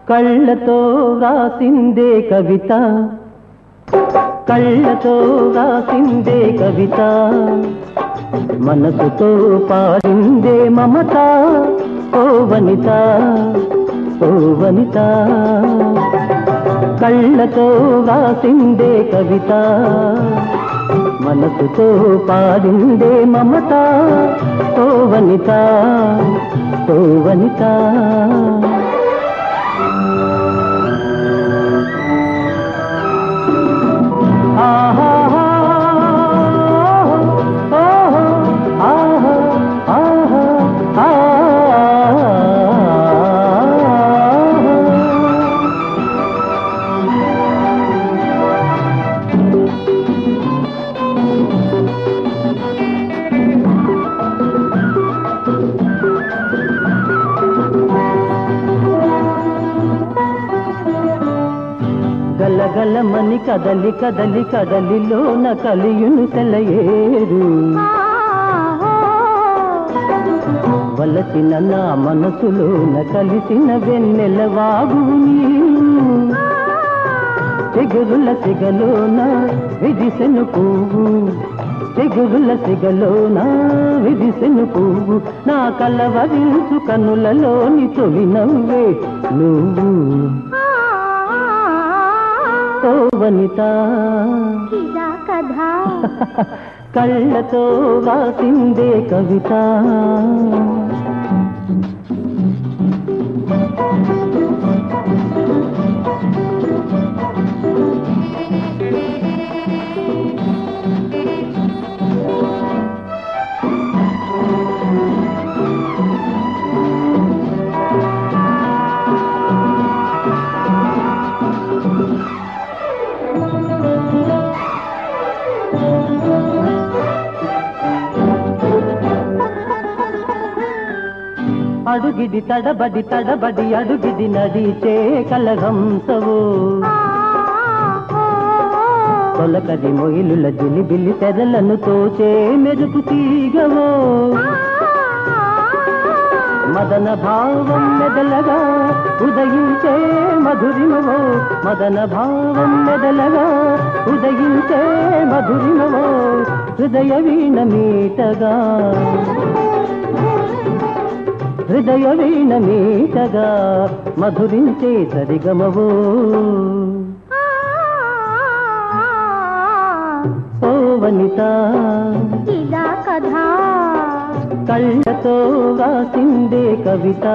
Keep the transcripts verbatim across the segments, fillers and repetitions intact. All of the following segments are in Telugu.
కళ్ళతో రాసిందే కవిత, కళ్ళతో రాసిందే కవిత, మనసుతో పాడిందే మమత. ఓ వనిత, ఓ వనిత, కళ్ళతో రాసిందే కవిత, మనసుతో పాడిందే మమత. ఓ వనిత, ఓ వనిత. గలగలమని కదలి కదలి కదలిలోన కలియును సెలయేరు, వలసిన నా మనసులోన కలిసిన వెన్నెల వాగు నీరు. చిగురుల సిగలోన విదిసెను పువ్వు, చిగురుల సిగలోన విదిసెను పువ్వు, నా కలవరించు కన్నులలోని తొలి నవ్వే నువ్వు. ఓ వనిత, ఇదా కథ, కళ్ళతో రాసిందే కవిత. అడుగిడి తడబడి తడబడి అడుగిడి నడిచే కలహంసవో, తొలకది మొయిలుల జిలిబిలి తెరలను తోచే మెరుపు తీగవో. మదన భావం మెదలగా ఉదయించే మధురిమవో, మదన భావం మెదలగా ఉదయించే మధురిమవో, హృదయ వీణ మీటగా, హృదయ వీణ మీటగా మధురించే సరిగమవో. ఓ వనిత, ఇదా కథ, కళ్ళతో రాసిందే కవిత.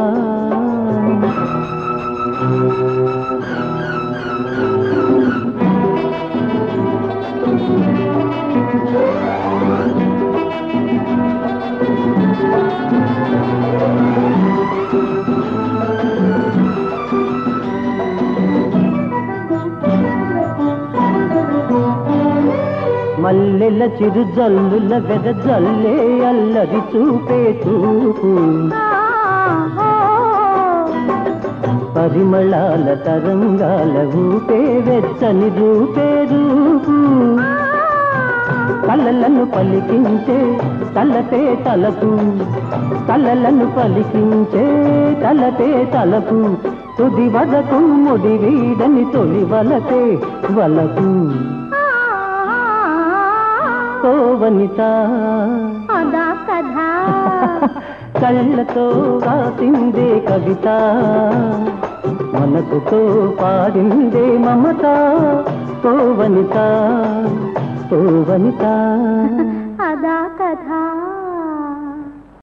మల్లెల చిరు జల్లుల వెద జల్లే అల్లరి చూపే చూపు, పరిమళాల తరంగాల ఊపే వెచ్చని రూపే రూపు. కలలను పలికించే తలపే తలపు, కలలను పలికించే తలపే తలపు, తుది వదకు ముడి వీడని తొలి వలపే వలకు. ఓ వనిత, అదా కథ, కళ్ళతో రాసిందే కవిత, మనసుతో పాడిందే మమత. ఓ వనిత, ఓ వనిత, అదా కథ.